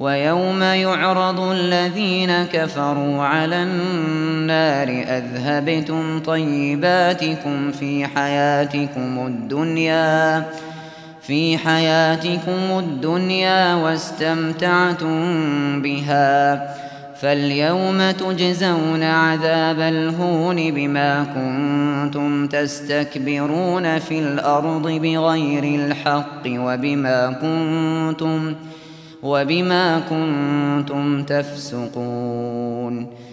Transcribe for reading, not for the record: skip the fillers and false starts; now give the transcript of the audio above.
ويوم يعرض الذين كفروا على النار أذهبتم طيباتكم في حياتكم الدنيا واستمتعتم بها، فاليوم تجزون عذاب الهون بما كنتم تستكبرون في الأرض بغير الحق وبما كنتم تفسقون.